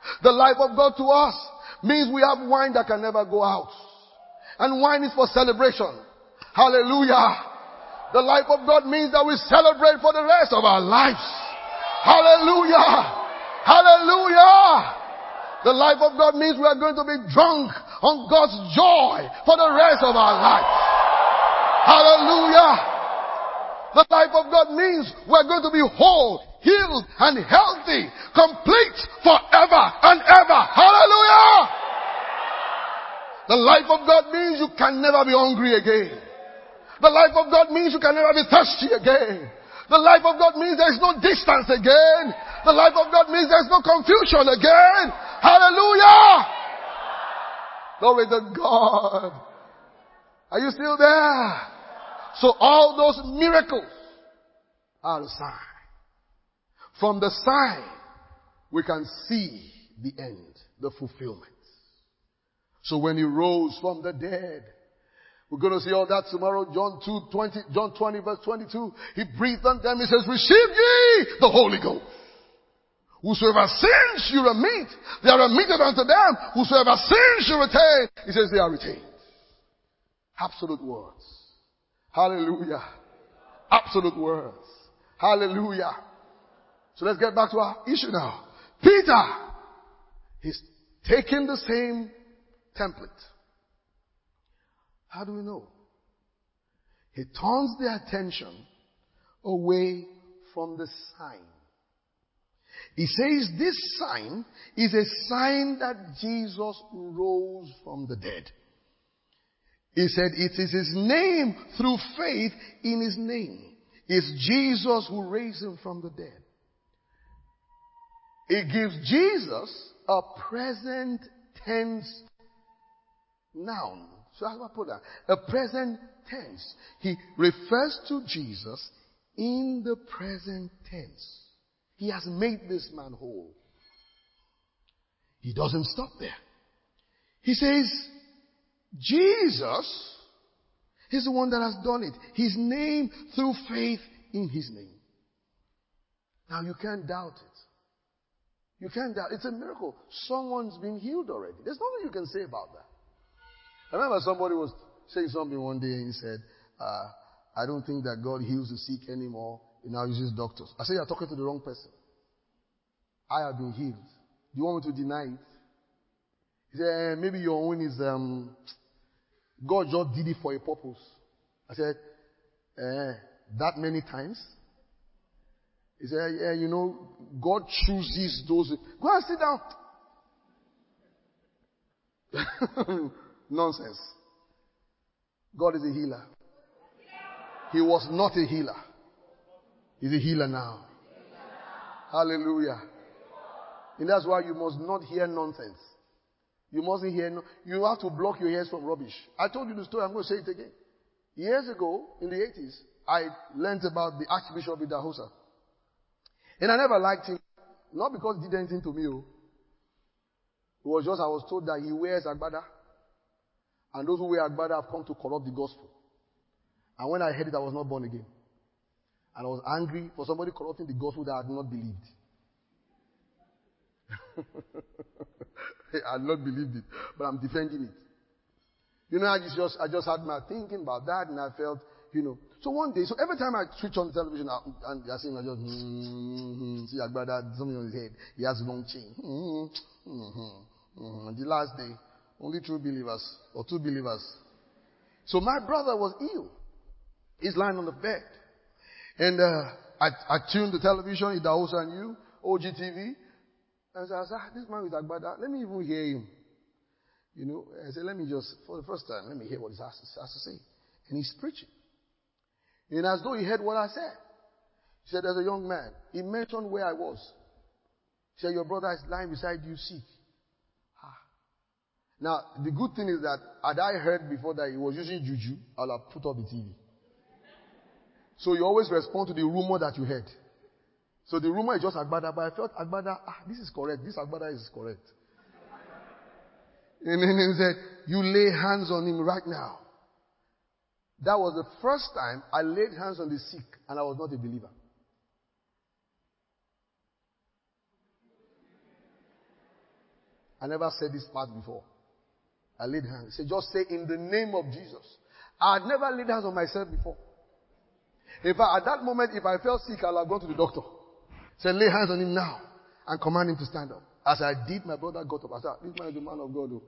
The life of God to us means we have wine that can never go out. And wine is for celebration. Hallelujah. The life of God means that we celebrate for the rest of our lives. Hallelujah. Hallelujah. The life of God means we are going to be drunk on God's joy for the rest of our lives. Hallelujah. The life of God means we're going to be whole, healed, and healthy, complete forever and ever. Hallelujah. The life of God means you can never be hungry again. The life of God means you can never be thirsty again. The life of God means there's no distance again. The life of God means there's no confusion again. Hallelujah. Glory to God. Are you still there? So all those miracles are a sign. From the sign, we can see the end, the fulfillment. So when he rose from the dead, we're going to see all that tomorrow. John two twenty, John twenty verse twenty-two. He breathed on them. He says, receive ye the Holy Ghost. Whosoever sins you remit, they are remitted unto them. Whosoever sins you retain, he says they are retained. Absolute words. Hallelujah. Absolute words. Hallelujah. So let's get back to our issue now. Peter, he's taking the same template. How do we know? He turns their attention away from the sign. He says this sign is a sign that Jesus rose from the dead. He said it is his name through faith in his name. It's Jesus who raised him from the dead. It gives Jesus a present tense noun. So how do I put that? A present tense. He refers to Jesus in the present tense. He has made this man whole. He doesn't stop there. He says, Jesus is the one that has done it. His name through faith in his name. Now you can't doubt it. You can't doubt it. It's a miracle. Someone's been healed already. There's nothing you can say about that. I remember somebody was saying something one day and he said, uh, I don't think that God heals the sick anymore. He now uses doctors. I said, you're talking to the wrong person. I have been healed. Do you want me to deny it? He said, eh, maybe your own is, um, God just did it for a purpose. I said, eh, that many times? He said, yeah, you know, God chooses those. Go and sit down. Nonsense. God is a healer. He was not a healer. He's a healer now. Hallelujah. And that's why you must not hear nonsense. You mustn't hear, no, you have to block your ears from rubbish. I told you the story, I'm going to say it again. Years ago, in the eighties, I learned about the Archbishop Idahosa. And I never liked him. Not because he did anything to me. Oh. It was just I was told that he wears agbada. And those who wear agbada have come to corrupt the gospel. And when I heard it, I was not born again. And I was angry for somebody corrupting the gospel that I had not believed. I had not believed it, but I'm defending it. You know, I just, I just had my thinking about that, and I felt, you know. So one day, so every time I switch on the television, I, and I see, I just, mm-hmm, see Agbada, something on his head. He has a long chain. Mm-hmm, mm-hmm, mm-hmm. The last day, only true believers, or two believers. So my brother was ill. He's lying on the bed. And uh, I, I tuned the television, Idahosa and you, O G T V. And so I said, ah, this man with Agbada, let me even hear him. You know, I said, let me just, for the first time, let me hear what he has to, has to say. And he's preaching. And as though he heard what I said. He said, there's a young man. He mentioned where I was. He said, your brother is lying beside you sick. Ah. Now, the good thing is that, had I heard before that he was using juju, I'll have put up the T V. So you always respond to the rumor that you heard. So the rumor is just Agbada, but I felt Agbada, ah, this is correct. This Agbada is correct. And then he said, you lay hands on him right now. That was the first time I laid hands on the sick and I was not a believer. I never said this part before. I laid hands. He said, just say in the name of Jesus. I had never laid hands on myself before. In fact, at that moment, if I felt sick, I would have gone to the doctor. Said, lay hands on him now and command him to stand up. As I did, my brother got up. I said, this man is the man of God.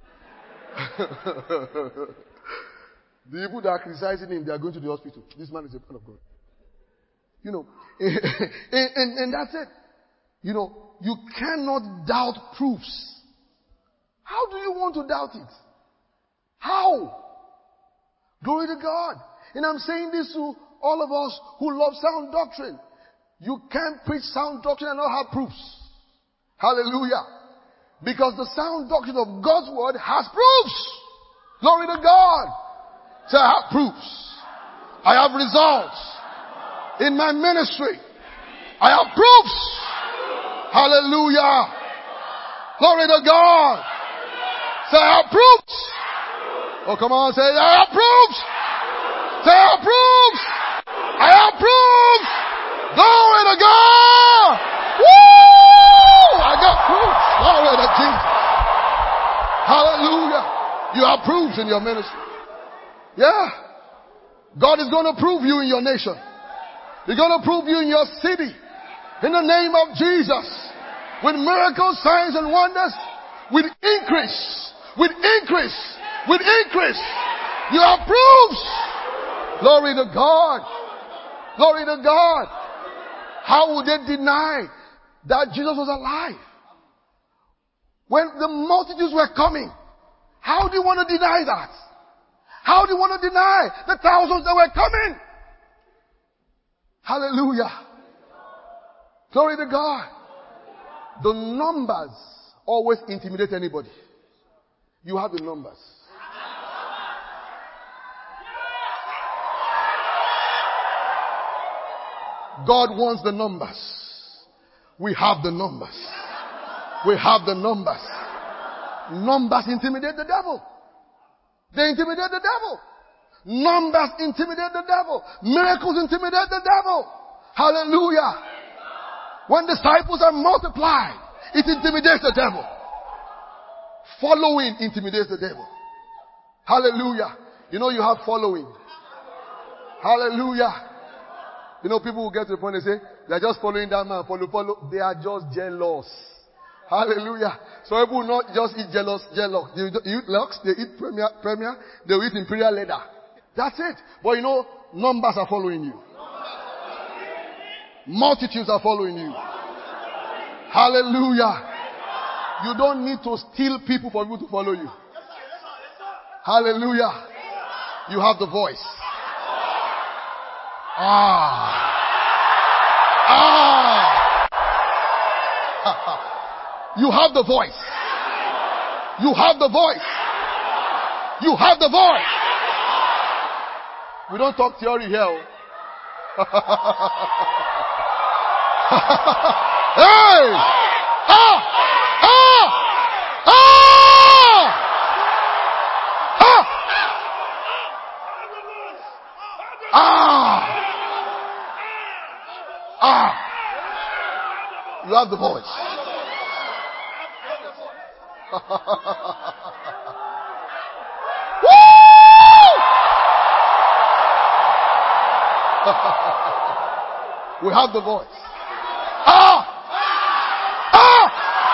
Oh. The people that are criticizing him, they are going to the hospital. This man is a man of God. You know, and, and, and that's it. You know, you cannot doubt proofs. How do you want to doubt it? How? Glory to God. And I'm saying this to all of us who love sound doctrine. You can't preach sound doctrine and not have proofs. Hallelujah. Because the sound doctrine of God's word has proofs. Glory to God. So I have proofs. I have results. In my ministry, I have proofs. Hallelujah. Glory to God. Say, I have proofs. Oh, come on, say, I have proofs. Say, I have proofs. I have proofs. Glory to God. Woo! I got proofs. Glory to Jesus. Hallelujah. You have proofs in your ministry. Yeah. God is going to prove you in your nation. He's going to prove you in your city. In the name of Jesus. With miracles, signs, and wonders. With increase. With increase. With increase. You have proofs. Glory to God. Glory to God. How would they deny that Jesus was alive? When the multitudes were coming. How do you want to deny that? How do you want to deny the thousands that were coming? Hallelujah. Glory to God. The numbers always intimidate anybody. You have the numbers. God wants the numbers. We have the numbers. We have the numbers. Numbers intimidate the devil. They intimidate the devil. Numbers intimidate the devil. Miracles intimidate the devil. Hallelujah. When disciples are multiplied, it intimidates the devil. Following intimidates the devil. Hallelujah. You know you have following. Hallelujah. You know people who get to the point they say, they are just following that man, follow, follow. They are just jealous. Hallelujah. So people will not just eat jealous, jealous. They eat Lux, they eat Premier, Premier, they will eat Imperial Leather. That's it. But you know, numbers are following you. Multitudes are following you. Hallelujah. You don't need to steal people for people to follow you. Hallelujah. You have the voice. Ah. Ah. You have the voice. You have the voice. You have the voice. We don't talk theory here. Hey! Ah! Ah! Ah! Ah! Ah! Ah! You have the voice. We have the voice. Ah! Ah!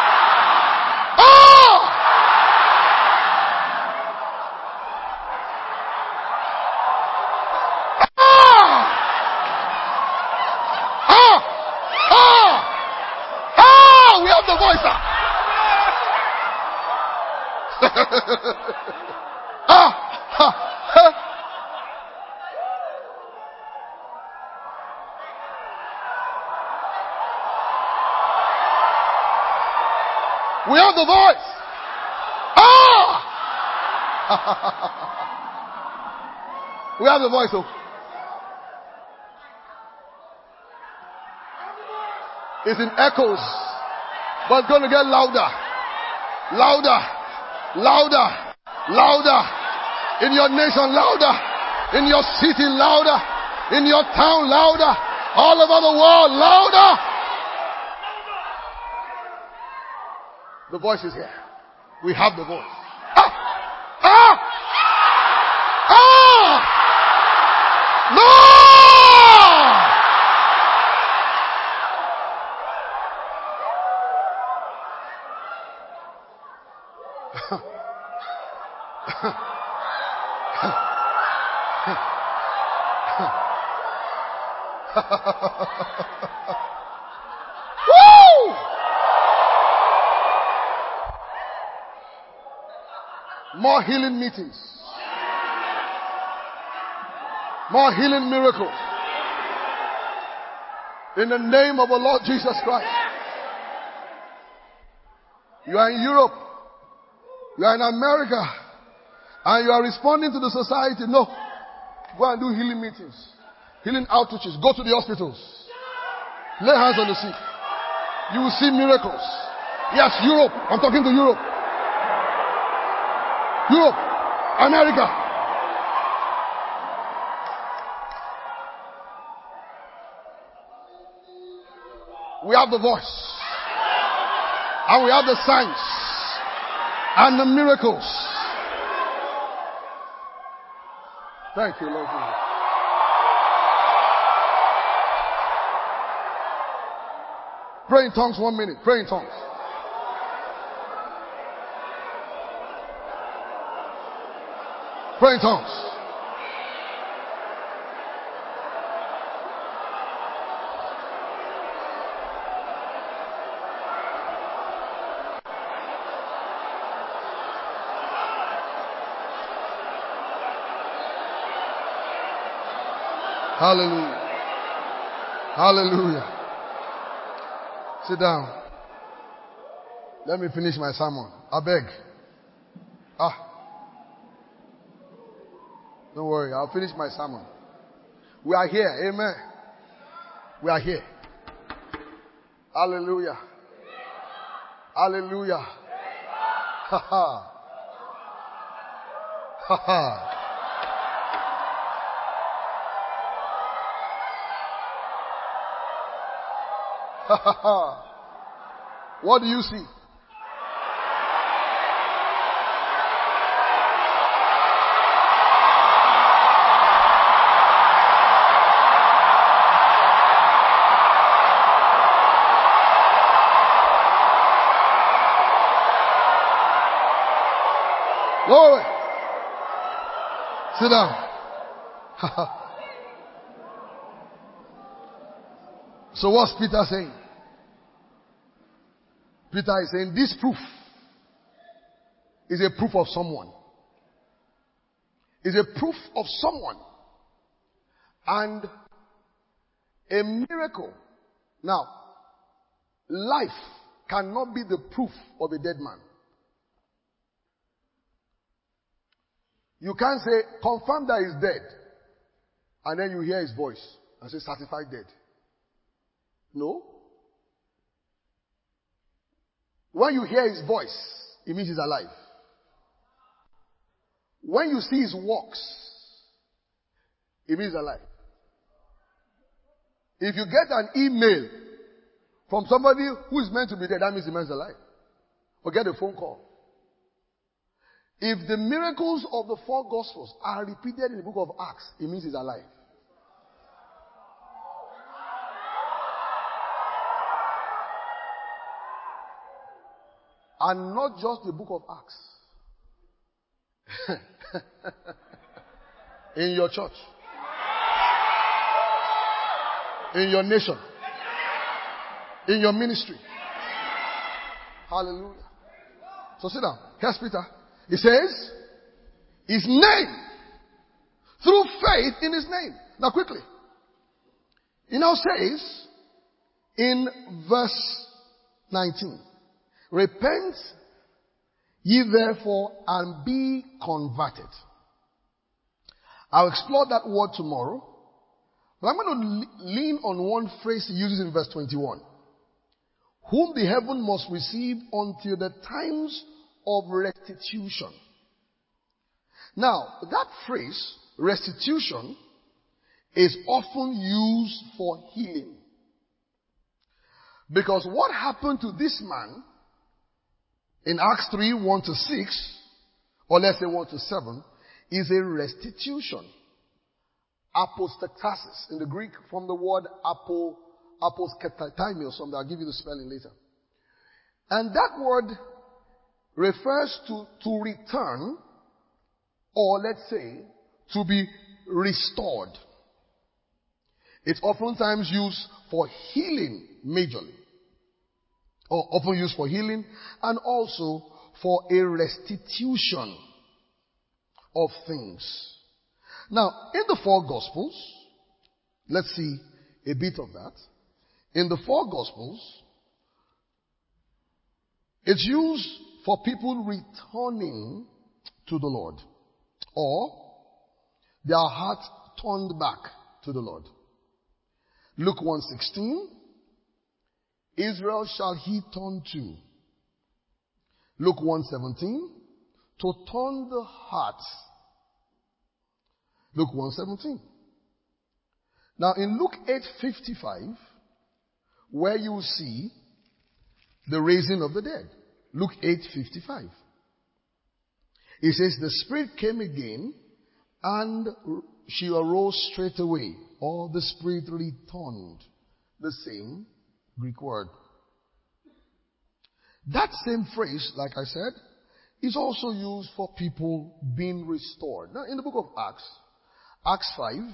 Ah! Ah! Ah! Ah! Ah! We have the voice. Ah! Ah! We have the voice. Ah! We have the voice. Oh. It's in echoes, but it's going to get louder, louder, louder, louder. In your nation, louder. In your city, louder. In your town, louder. All over the world, louder. The voice is here. We have the voice. Ah! Ah! Ah! Woo! More healing meetings. More healing miracles. In the name of the Lord Jesus Christ. You are in Europe. You are in America. And you are responding to the society. No. Go and do healing meetings. Healing outreaches. Go to the hospitals. Lay hands on the sick. You will see miracles. Yes, Europe. I'm talking to Europe. Europe. America. We have the voice. And we have the signs. And the miracles. Thank you, Lord Jesus. Pray in tongues one minute. Pray in tongues. Pray in tongues. Hallelujah. Hallelujah. Sit down. Let me finish my sermon. I beg. Ah. Don't worry. I'll finish my sermon. We are here. Amen. We are here. Hallelujah. Hallelujah. Ha ha. Ha ha. What do you see? Glory. Sit down. So what's Peter saying? Peter is saying this proof is a proof of someone. Is a proof of someone. And a miracle. Now, life cannot be the proof of a dead man. You can't say, confirm that he's dead. And then you hear his voice and say, certified dead. No. When you hear his voice, it means he's alive. When you see his works, it means he's alive. If you get an email from somebody who is meant to be dead, that means the man's alive. Or get a phone call. If the miracles of the four Gospels are repeated in the book of Acts, it means he's alive. And not just the book of Acts. In your church. In your nation. In your ministry. Hallelujah. So sit down. Here's Peter. He says, his name. Through faith in his name. Now quickly. He now says, in verse nineteen. Repent ye therefore and be converted. I'll explore that word tomorrow. But I'm going to lean on one phrase he uses in verse twenty-one. Whom the heaven must receive until the times of restitution. Now, that phrase, restitution, is often used for healing. Because what happened to this man in Acts three, one to six, or let's say one to seven, is a restitution. Apostatasis in the Greek from the word apo, aposketaimio, something. I'll give you the spelling later. And that word refers to, to return, or let's say, to be restored. It's oftentimes used for healing majorly, or often used for healing, and also for a restitution of things. Now, in the four Gospels, let's see a bit of that. In the four Gospels, it's used for people returning to the Lord, or their heart turned back to the Lord. Luke one sixteen, Israel shall he turn to. Luke one seventeen, to turn the heart. Luke one seventeen. Now in Luke eight fifty-five, where you see the raising of the dead. Luke eight fifty-five. It says, the spirit came again and she arose straight away. Or the spirit returned. The same Greek word. That same phrase, like I said, is also used for people being restored. Now in the book of Acts, Acts five,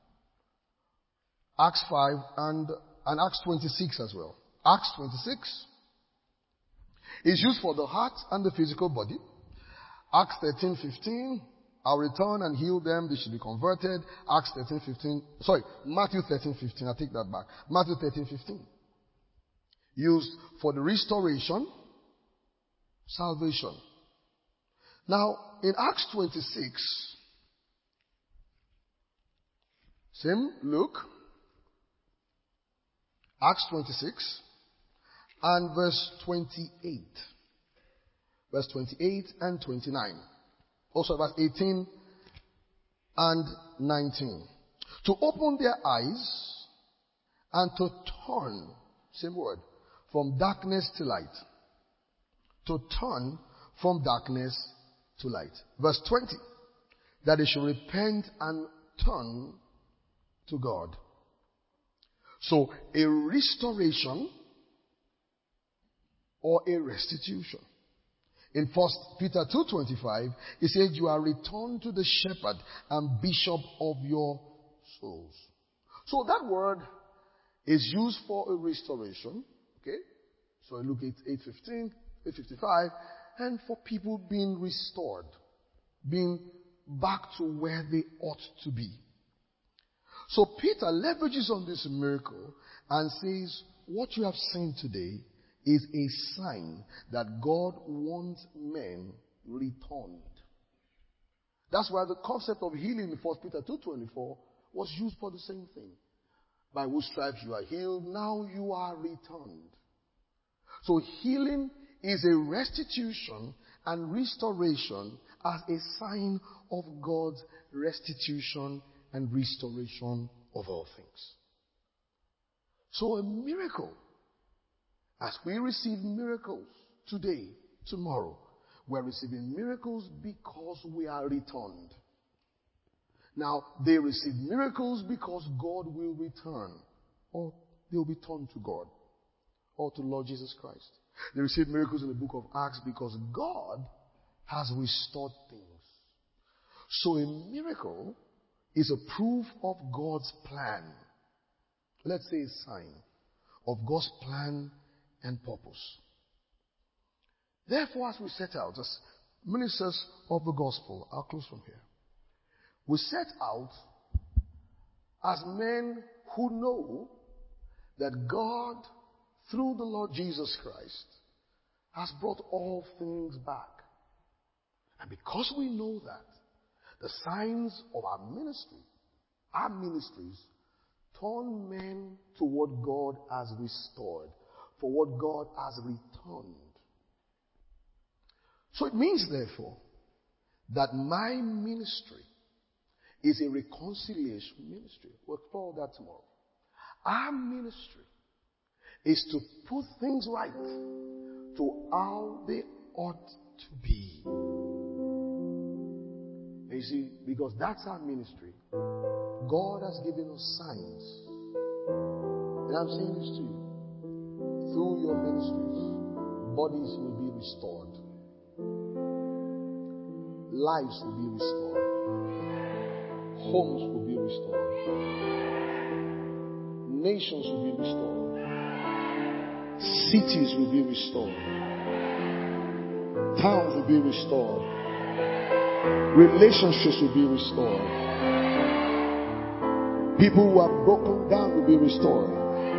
Acts five and, and Acts twenty-six as well. Acts twenty-six is used for the heart and the physical body. Acts thirteen fifteen, I'll return and heal them, they should be converted. Acts thirteen fifteen, sorry, Matthew thirteen fifteen, I take that back. Matthew thirteen fifteen. Used for the restoration, salvation. Now, in Acts twenty-six, same Luke, Acts twenty-six, and verse twenty-eight. Verse twenty-eight and twenty-nine. Also verse eighteen and nineteen. To open their eyes and to turn, same word, from darkness to light. To turn from darkness to light. Verse twenty. That they should repent and turn to God. So, a restoration or a restitution. In First Peter two twenty-five, it says, you are returned to the shepherd and bishop of your souls. So that word is used for a restoration. Okay? So look at eight fifteen, eight fifty-five, and for people being restored, being back to where they ought to be. So Peter leverages on this miracle and says, what you have seen today is a sign that God wants men returned. That's why the concept of healing in First Peter two twenty-four was used for the same thing. By whose stripes you are healed, now you are returned. So healing is a restitution and restoration as a sign of God's restitution and restoration of all things. So a miracle. As we receive miracles today, tomorrow, we're receiving miracles because we are returned. Now, they receive miracles because God will return, or they will be turned to God, or to Lord Jesus Christ. They receive miracles in the book of Acts because God has restored things. So a miracle is a proof of God's plan. Let's say a sign of God's plan and purpose. Therefore, as we set out as ministers of the gospel, I'll close from here. We set out as men who know that God, through the Lord Jesus Christ, has brought all things back. And because we know that, the signs of our ministry, our ministries, turn men to what God has restored, for what God has returned. So it means, therefore, that my ministry is a reconciliation ministry. We'll explore that tomorrow. Our ministry is to put things right to how they ought to be. And you see, because that's our ministry, God has given us signs. And I'm saying this to you. Through your ministries, bodies will be restored. Lives will be restored. Homes will be restored. Nations will be restored. Cities will be restored. Towns will be restored. Relationships will be restored. People who are broken down will be restored.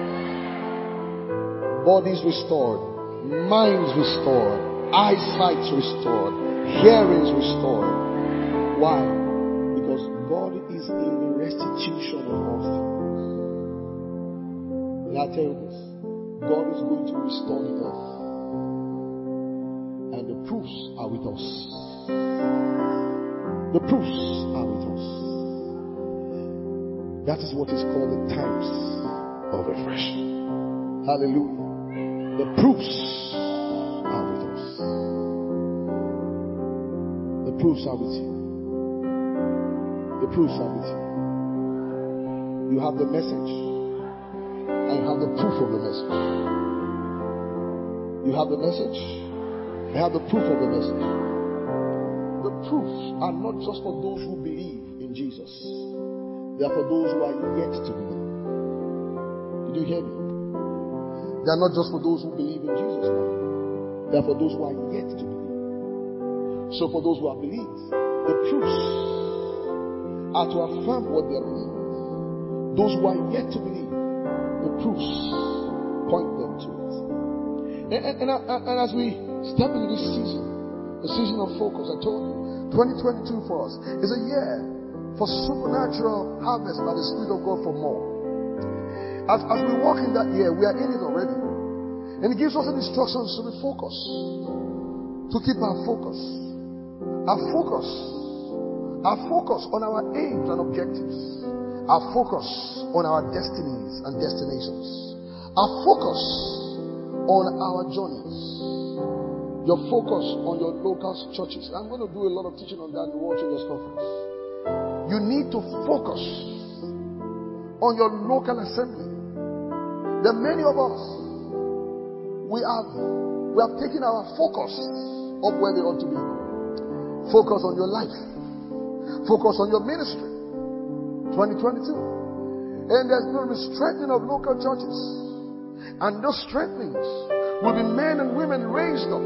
Bodies restored. Minds restored. Eyesight restored. Hearings restored. Why? Because God is in the restitution of all things. And I tell you this, God is going to restore the earth. And the proofs are with us. The proofs are with us. That is what is called the times of refreshing. Hallelujah. The proofs are with us. The proofs are with you. The proofs are with you. You have the message. And you have the proof of the message. You have the message. You have the proof of the message. The proofs are not just for those who believe in Jesus. They are for those who are yet to believe. Did you hear me? They are not just for those who believe in Jesus. They are for those who are yet to believe. So for those who have believed, the proofs are to affirm what they have believed. Those who are yet to believe, the proofs point them to it. And, and, and, and as we step into this season, the season of focus, I told you, twenty twenty-two for us is a year for supernatural harvest by the Spirit of God for more. As, as we walk in that year, we are in it already. And it gives us instructions to be focused. To keep our focus. Our focus. Our focus on our aims and objectives. Our focus on our destinies and destinations. Our focus on our journeys. Your focus on your local churches. I'm going to do a lot of teaching on that in the World Changers Conference. You need to focus on your local assembly. There are many of us, we have, we have taken our focus up where they ought to be. Focus on your life. Focus on your ministry. twenty twenty-two. And there's going to be strengthening of local churches. And those strengthenings will be men and women raised up.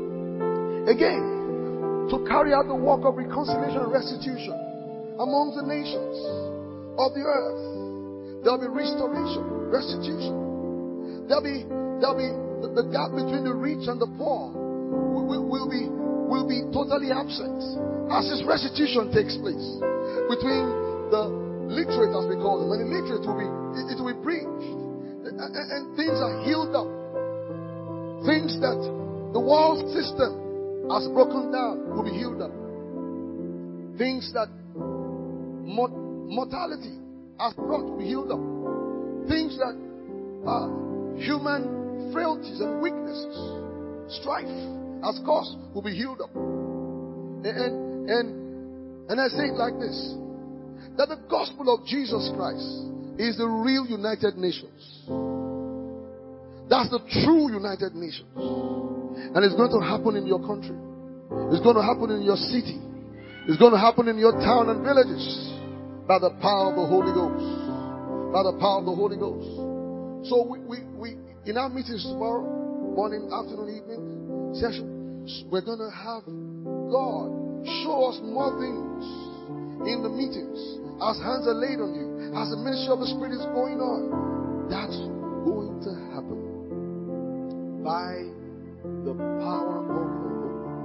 Again, to carry out the work of reconciliation and restitution among the nations of the earth. There'll be restoration, restitution. There'll be, there'll be the, the gap between the rich and the poor will, will, will be will be totally absent as this restitution takes place between the literate, as we call them, and the illiterate will be it, it will be preached, and, and things are healed up. Things that the world system has broken down will be healed up. Things that mor- mortality has brought to be healed up. Things that are human frailties and weaknesses, strife has caused will be healed up. And, and, and, and I say it like this, that the gospel of Jesus Christ is the real United Nations. That's the true United Nations. And it's going to happen in your country. It's going to happen in your city. It's going to happen in your town and villages. By the power of the Holy Ghost. By the power of the Holy Ghost. So we, we, we in our meetings tomorrow, morning, afternoon, evening session, we're going to have God show us more things in the meetings. As hands are laid on you, as the ministry of the Spirit is going on, that's going to happen by the power of the Holy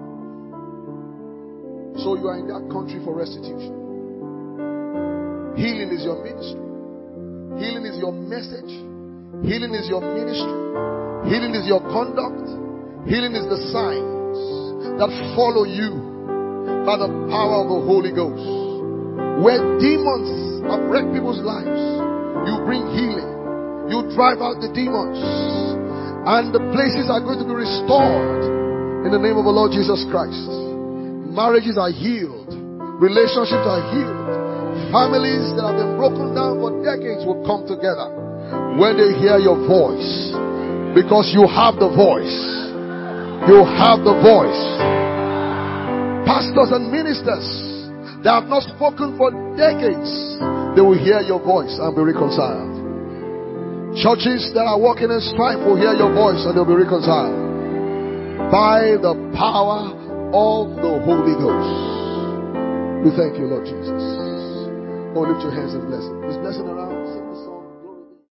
Ghost. So you are in that country for restitution. Healing is your ministry. Healing is your message. Healing is your ministry. Healing is your conduct. Healing is the signs that follow you by the power of the Holy Ghost. Where demons have wrecked people's lives, you bring healing. You drive out the demons. And the places are going to be restored. In the name of the Lord Jesus Christ. Marriages are healed. Relationships are healed. Families that have been broken down for decades will come together when they hear your voice. Because you have the voice. You have the voice. Pastors and ministers that have not spoken for decades, they will hear your voice and be reconciled. Churches that are walking in strife will hear your voice and they'll be reconciled. By the power of the Holy Ghost. We thank you, Lord Jesus. Oh, lift your hands and bless it. Is blessing around? Sing the song.